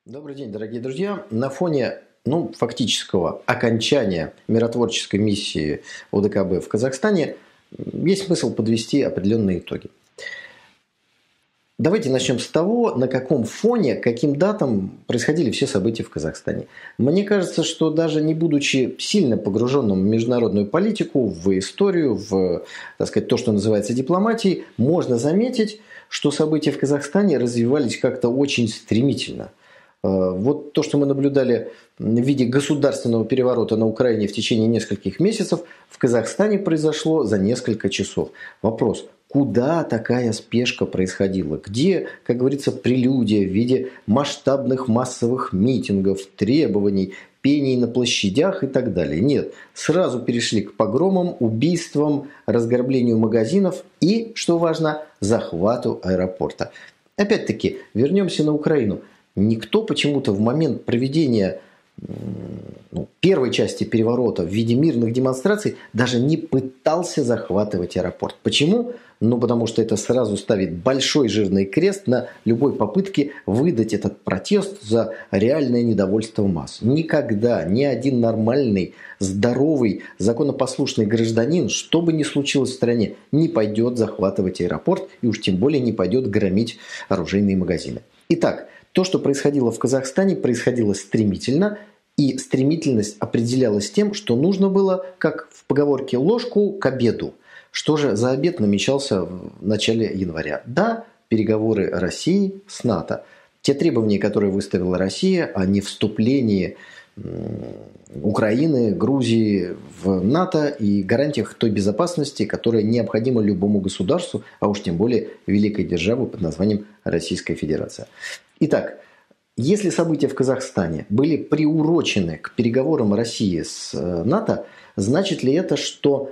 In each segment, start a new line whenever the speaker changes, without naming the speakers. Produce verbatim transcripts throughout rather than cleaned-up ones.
Добрый день, дорогие друзья. На фоне ну, фактического окончания миротворческой миссии о дэ ка бэ в Казахстане есть смысл подвести определенные итоги. Давайте начнем с того, на каком фоне, каким датам происходили все события в Казахстане. Мне кажется, что даже не будучи сильно погруженным в международную политику, в историю, в, так сказать, то, что называется дипломатией, можно заметить, что события в Казахстане развивались как-то очень стремительно. Вот то, что мы наблюдали в виде государственного переворота на Украине в течение нескольких месяцев, в Казахстане произошло за несколько часов. Вопрос, куда такая спешка происходила? Где, как говорится, прелюдия в виде масштабных массовых митингов, требований, пений на площадях и так далее? Нет, сразу перешли к погромам, убийствам, разграблению магазинов и, что важно, захвату аэропорта. Опять-таки, вернемся на Украину. Никто почему-то в момент проведения ну, первой части переворота в виде мирных демонстраций даже не пытался захватывать аэропорт. Почему? Ну, потому что это сразу ставит большой жирный крест на любой попытке выдать этот протест за реальное недовольство масс. Никогда ни один нормальный, здоровый, законопослушный гражданин, что бы ни случилось в стране, не пойдет захватывать аэропорт и уж тем более не пойдет громить оружейные магазины. Итак, то, что происходило в Казахстане, происходило стремительно, и стремительность определялась тем, что нужно было, как в поговорке, ложку к обеду. Что же за обед намечался в начале января? Да, переговоры России с НАТО. Те требования, которые выставила Россия о невступлении Украины, Грузии в НАТО и гарантиях той безопасности, которая необходима любому государству, а уж тем более великой державе под названием Российская Федерация. Итак, если события в Казахстане были приурочены к переговорам России с НАТО, значит ли это, что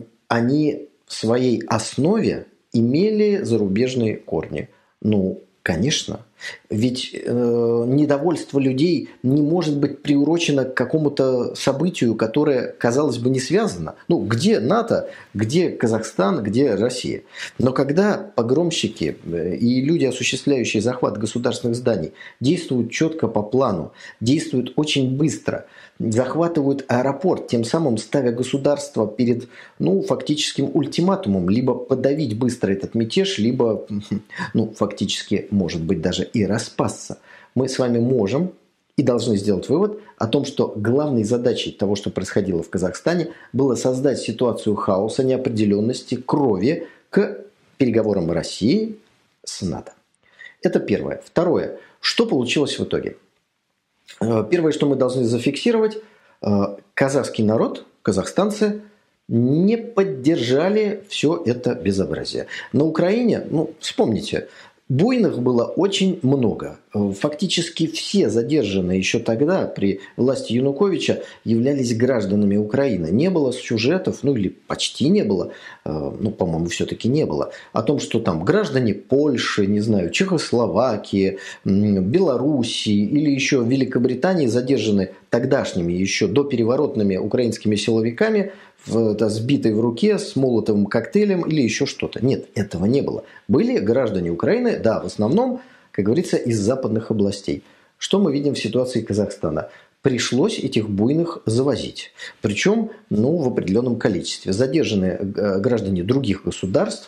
они в своей основе имели зарубежные корни? Ну, конечно. Ведь э, недовольство людей не может быть приурочено к какому-то событию, которое, казалось бы, не связано. Ну, где НАТО, где Казахстан, где Россия? Но когда погромщики и люди, осуществляющие захват государственных зданий, действуют четко по плану, действуют очень быстро, захватывают аэропорт, тем самым ставя государство перед, ну, фактическим ультиматумом, либо подавить быстро этот мятеж, либо, ну, фактически, может быть, даже и распасться. Мы с вами можем и должны сделать вывод о том, что главной задачей того, что происходило в Казахстане, было создать ситуацию хаоса, неопределенности, крови к переговорам России с НАТО. Это первое. Второе. Что получилось в итоге? Первое, что мы должны зафиксировать, казахский народ, казахстанцы, не поддержали все это безобразие. На Украине, ну, вспомните, буйных было очень много. Фактически все задержанные еще тогда при власти Януковича являлись гражданами Украины. Не было сюжетов, ну или почти не было, ну, по-моему, все-таки не было, о том, что там граждане Польши, не знаю, Чехословакии, Белоруссии или еще Великобритании задержаны тогдашними, еще до переворотными украинскими силовиками, в, да, сбитой в руке с молотовым коктейлем или еще что-то. Нет, этого не было. Были граждане Украины, да, в основном, как говорится, из западных областей. Что мы видим в ситуации Казахстана? Пришлось этих буйных завозить. Причем, ну, в определенном количестве. Задержаны граждане других государств,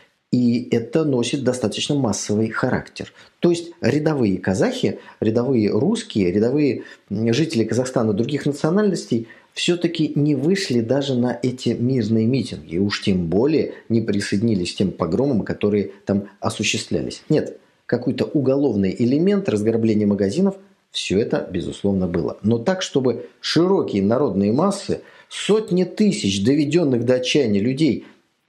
и это носит достаточно массовый характер. То есть рядовые казахи, рядовые русские, рядовые жители Казахстана других национальностей все-таки не вышли даже на эти мирные митинги. И уж тем более не присоединились к тем погромам, которые там осуществлялись. Нет, какой-то уголовный элемент разграбления магазинов, все это, безусловно, было. Но так, чтобы широкие народные массы, сотни тысяч доведенных до отчаяния людей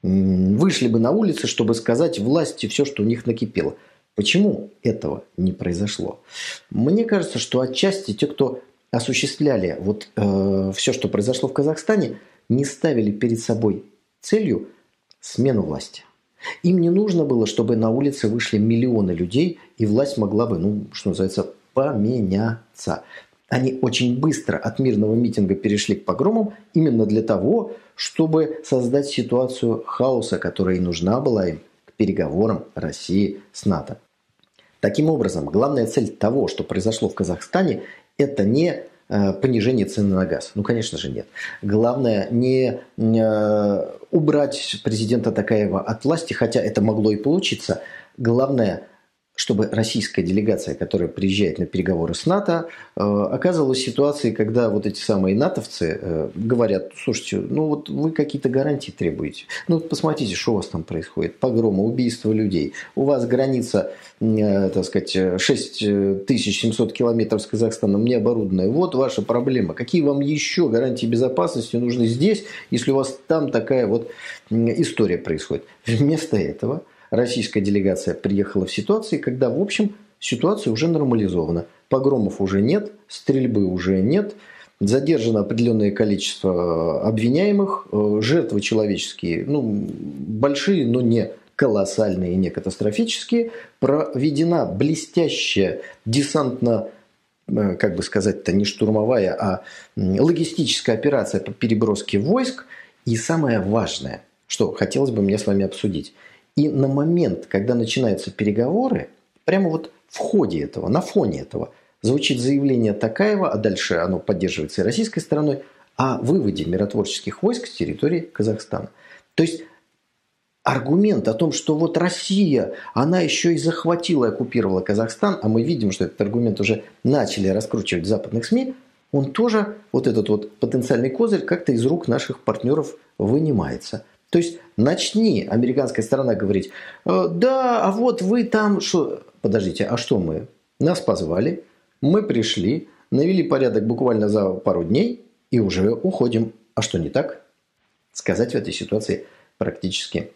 вышли бы на улицы, чтобы сказать власти все, что у них накипело. Почему этого не произошло? Мне кажется, что отчасти те, кто осуществляли вот э, все, что произошло в Казахстане, не ставили перед собой целью смену власти. Им не нужно было, чтобы на улице вышли миллионы людей, и власть могла бы, ну, что называется, поменяться. Они очень быстро от мирного митинга перешли к погромам именно для того, чтобы создать ситуацию хаоса, которая и нужна была им к переговорам России с НАТО. Таким образом, главная цель того, что произошло в Казахстане, это не понижение цены на газ. Ну, конечно же, нет. Главное не убрать президента Токаева от власти, хотя это могло и получиться. Главное, чтобы российская делегация, которая приезжает на переговоры с НАТО, оказывалась в ситуации, когда вот эти самые натовцы говорят: слушайте, ну вот вы какие-то гарантии требуете. Ну посмотрите, что у вас там происходит. Погромы, убийства людей. У вас граница, так сказать, шесть тысяч семьсот километров с Казахстаном не оборудованная. Вот ваша проблема. Какие вам еще гарантии безопасности нужны здесь, если у вас там такая вот история происходит? Вместо этого российская делегация приехала в ситуации, когда, в общем, ситуация уже нормализована. Погромов уже нет, стрельбы уже нет, задержано определенное количество обвиняемых, жертвы человеческие, ну, большие, но не колоссальные, не катастрофические. Проведена блестящая десантно, как бы сказать-то, не штурмовая, а логистическая операция по переброске войск. И самое важное, что хотелось бы мне с вами обсудить. И на момент, когда начинаются переговоры, прямо вот в ходе этого, на фоне этого, звучит заявление Токаева, а дальше оно поддерживается и российской стороной, о выводе миротворческих войск с территории Казахстана. То есть аргумент о том, что вот Россия, она еще и захватила и оккупировала Казахстан, а мы видим, что этот аргумент уже начали раскручивать в западных СМИ, он тоже, вот этот вот потенциальный козырь, как-то из рук наших партнеров вынимается. То есть начни американская сторона говорить: да, а вот вы там что? Подождите, а что мы? Нас позвали, мы пришли, навели порядок буквально за пару дней и уже уходим. А что не так? Сказать в этой ситуации практически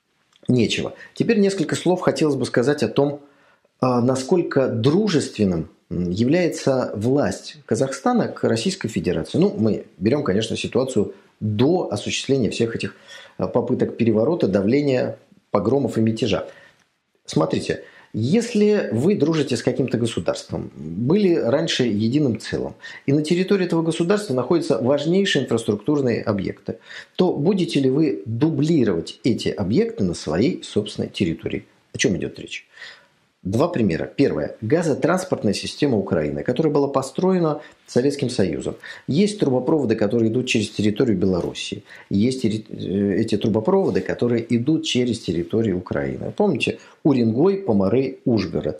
нечего. Теперь несколько слов хотелось бы сказать о том, насколько дружественным является власть Казахстана к Российской Федерации. Ну, мы берем, конечно, ситуацию до осуществления всех этих попыток переворота, давления, погромов и мятежа. Смотрите, если вы дружите с каким-то государством, были раньше единым целым, и на территории этого государства находятся важнейшие инфраструктурные объекты, то будете ли вы дублировать эти объекты на своей собственной территории? О чем идет речь? Два примера. Первое. Газотранспортная система Украины, которая была построена Советским Союзом. Есть трубопроводы, которые идут через территорию Белоруссии. Есть эти трубопроводы, которые идут через территорию Украины. Помните? Уренгой, Поморей, Ужгород.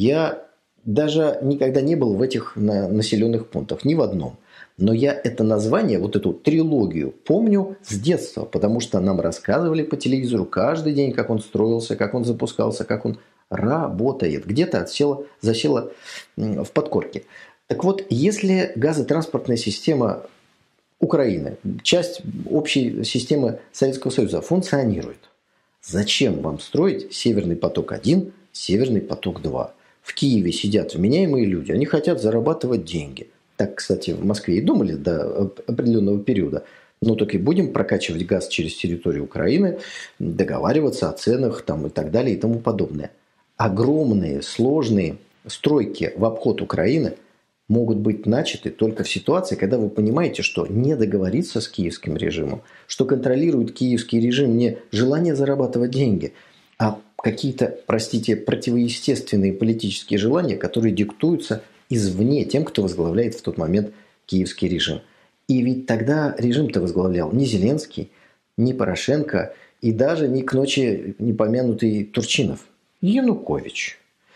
Я даже никогда не был в этих населенных пунктах, ни в одном. Но я это название, вот эту трилогию помню с детства, потому что нам рассказывали по телевизору каждый день, как он строился, как он запускался, как он работает. Где-то отсела, засела в подкорке. Так вот, если газотранспортная система Украины, часть общей системы Советского Союза функционирует, зачем вам строить Северный поток-один, Северный поток-два? В Киеве сидят вменяемые люди, они хотят зарабатывать деньги. Так, кстати, в Москве и думали до определенного периода. Ну, так и будем прокачивать газ через территорию Украины, договариваться о ценах там, и так далее и тому подобное. Огромные, сложные стройки в обход Украины могут быть начаты только в ситуации, когда вы понимаете, что не договориться с киевским режимом, что контролирует киевский режим не желание зарабатывать деньги, а какие-то, простите, противоестественные политические желания, которые диктуются извне тем, кто возглавляет в тот момент киевский режим. И ведь тогда режим-то возглавлял не Зеленский, не Порошенко и даже не к ночи не помянутый Турчинов. Янукович.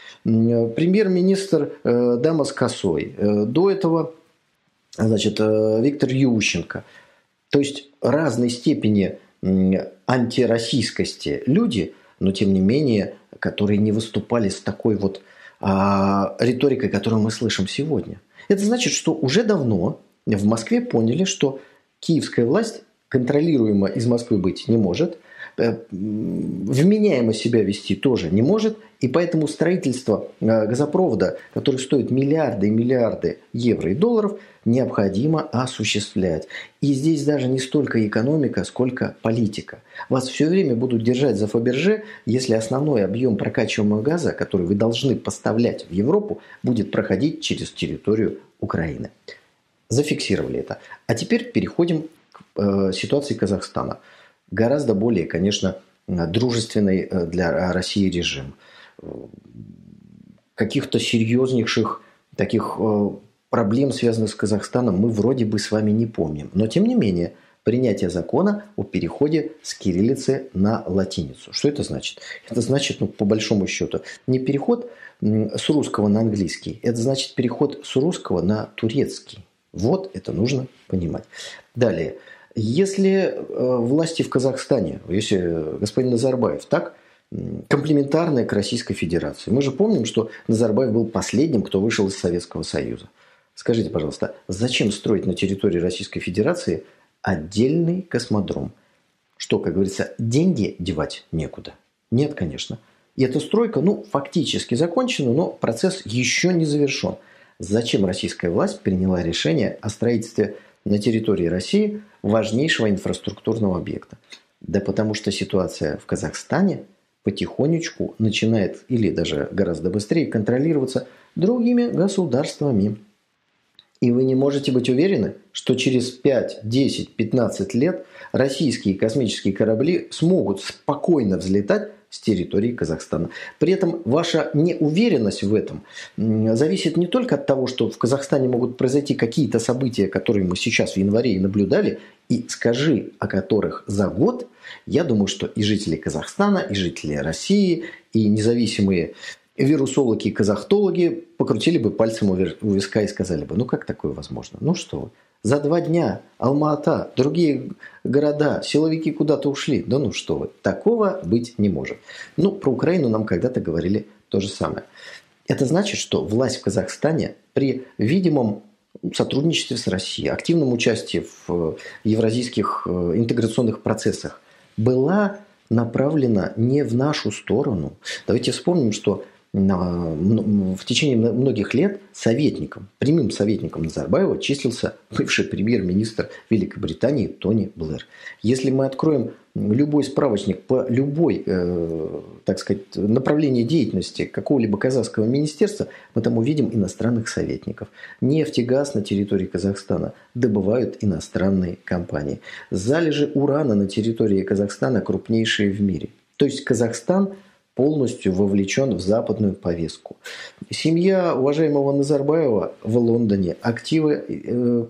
Премьер-министр э, дама с косой. Э, до этого, значит, э, Виктор Ющенко. То есть разной степени э, антироссийскости люди, но тем не менее, которые не выступали с такой вот э, риторикой, которую мы слышим сегодня. Это значит, что уже давно в Москве поняли, что киевская власть контролируемо из Москвы быть не может, вменяемо себя вести тоже не может, и поэтому строительство газопровода, который стоит миллиарды и миллиарды евро и долларов, необходимо осуществлять. И здесь даже не столько экономика, сколько политика. Вас все время будут держать за Фаберже, если основной объем прокачиваемого газа, который вы должны поставлять в Европу, будет проходить через территорию Украины. Зафиксировали это. А теперь переходим к ситуации Казахстана. Гораздо более, конечно, дружественный для России режим. каких-то серьезнейших таких э, проблем, связанных с Казахстаном, мы вроде бы с вами не помним. Но, тем не менее, принятие закона о переходе с кириллицы на латиницу. Что это значит? Это значит, ну, по большому счету, не переход с русского на английский, это значит переход с русского на турецкий. Вот это нужно понимать. Далее. Если э, власти в Казахстане, если господин Назарбаев так комплементарны к Российской Федерации, мы же помним, что Назарбаев был последним, кто вышел из Советского Союза. Скажите, пожалуйста, зачем строить на территории Российской Федерации отдельный космодром? Что, как говорится, деньги девать некуда? Нет, конечно. И эта стройка, ну, фактически закончена, но процесс еще не завершен. Зачем российская власть приняла решение о строительстве на территории России важнейшего инфраструктурного объекта? Да потому что ситуация в Казахстане потихонечку начинает, или даже гораздо быстрее, контролироваться другими государствами. И вы не можете быть уверены, что через пять, десять, пятнадцать лет российские космические корабли смогут спокойно взлетать с территории Казахстана. При этом ваша неуверенность в этом зависит не только от того, что в Казахстане могут произойти какие-то события, которые мы сейчас в январе и наблюдали, и скажи о которых за год, я думаю, что и жители Казахстана, и жители России, и независимые вирусологи и казахтологи покрутили бы пальцем у виска и сказали бы, ну как такое возможно? Ну что вы, за два дня Алма-Ата, другие города, силовики куда-то ушли. Да ну что вы, такого быть не может. Ну, про Украину нам когда-то говорили то же самое. Это значит, что власть в Казахстане при видимом сотрудничестве с Россией, активном участии в евразийских интеграционных процессах была направлена не в нашу сторону. Давайте вспомним, что в течение многих лет советником, прямым советником Назарбаева числился бывший премьер-министр Великобритании Тони Блэр. Если мы откроем любой справочник по любой, э, так сказать, направлению деятельности какого-либо казахского министерства, мы там увидим иностранных советников. Нефть и газ на территории Казахстана добывают иностранные компании. Залежи урана на территории Казахстана крупнейшие в мире. То есть Казахстан полностью вовлечен в западную повестку. Семья уважаемого Назарбаева в Лондоне, активы э,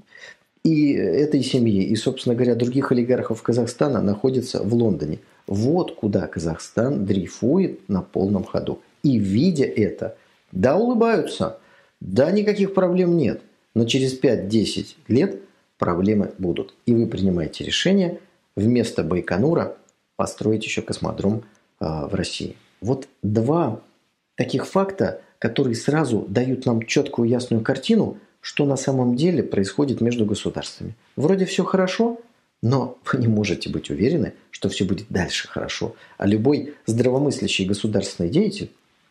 и этой семьи, и, собственно говоря, других олигархов Казахстана находятся в Лондоне. Вот куда Казахстан дрейфует на полном ходу. И видя это, да, улыбаются, да, никаких проблем нет, но через пять-десять лет проблемы будут. И вы принимаете решение вместо Байконура построить еще космодром в России. Вот два таких факта, которые сразу дают нам четкую ясную картину, что на самом деле происходит между государствами. Вроде все хорошо, но вы не можете быть уверены, что все будет дальше хорошо. А любой здравомыслящий государственный деятель,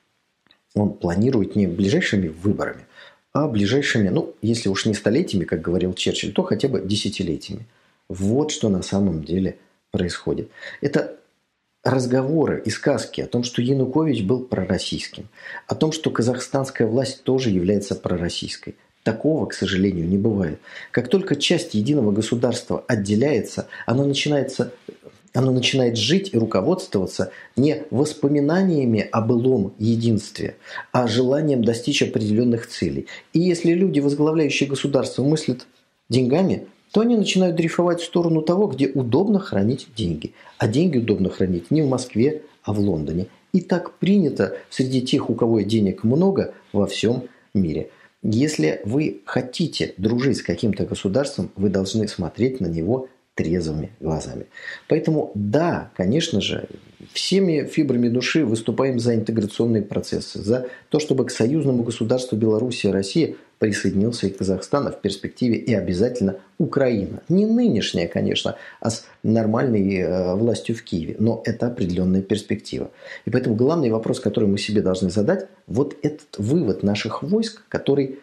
он планирует не ближайшими выборами, а ближайшими, ну, если уж не столетиями, как говорил Черчилль, то хотя бы десятилетиями. Вот что на самом деле происходит. Это разговоры и сказки о том, что Янукович был пророссийским, о том, что казахстанская власть тоже является пророссийской. Такого, к сожалению, не бывает. Как только часть единого государства отделяется, оно, начинается, оно начинает жить и руководствоваться не воспоминаниями о былом единстве, а желанием достичь определенных целей. И если люди, возглавляющие государство, мыслят деньгами, то они начинают дрейфовать в сторону того, где удобно хранить деньги. А деньги удобно хранить не в Москве, а в Лондоне. И так принято среди тех, у кого денег много, во всем мире. Если вы хотите дружить с каким-то государством, вы должны смотреть на него трезвыми глазами. Поэтому, да, конечно же, всеми фибрами души выступаем за интеграционные процессы, за то, чтобы к союзному государству Белоруссия и Россия присоединился и Казахстан, а в перспективе и обязательно Украина. Не нынешняя, конечно, а с нормальной э, властью в Киеве, но это определенная перспектива. И поэтому главный вопрос, который мы себе должны задать, вот этот вывод наших войск, который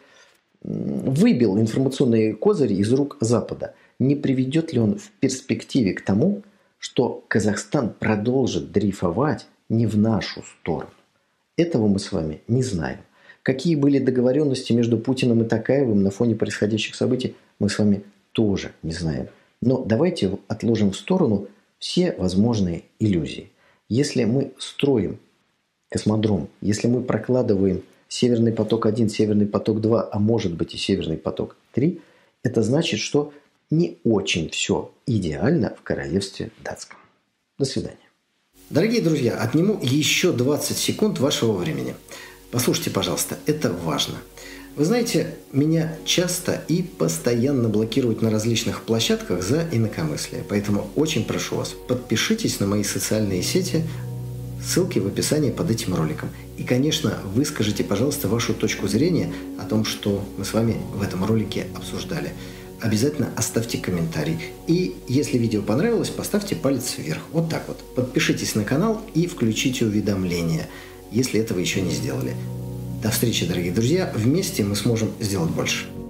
выбил информационные козыри из рук Запада, не приведет ли он в перспективе к тому, что Казахстан продолжит дрейфовать не в нашу сторону? Этого мы с вами не знаем. Какие были договоренности между Путиным и Токаевым на фоне происходящих событий, мы с вами тоже не знаем. Но давайте отложим в сторону все возможные иллюзии. Если мы строим космодром. Если мы прокладываем Северный поток-один, Северный поток-два, а может быть и Северный поток-три, это значит, что не очень все идеально в королевстве датском. До свидания. Дорогие друзья, отниму еще двадцать секунд вашего времени. Послушайте, пожалуйста, это важно. Вы знаете, меня часто и постоянно блокируют на различных площадках за инакомыслие. Поэтому очень прошу вас, подпишитесь на мои социальные сети, ссылки в описании под этим роликом. И, конечно, выскажите, пожалуйста, вашу точку зрения о том, что мы с вами в этом ролике обсуждали. Обязательно оставьте комментарий. И если видео понравилось, поставьте палец вверх. Вот так вот. Подпишитесь на канал и включите уведомления, если этого еще не сделали. До встречи, дорогие друзья. Вместе мы сможем сделать больше.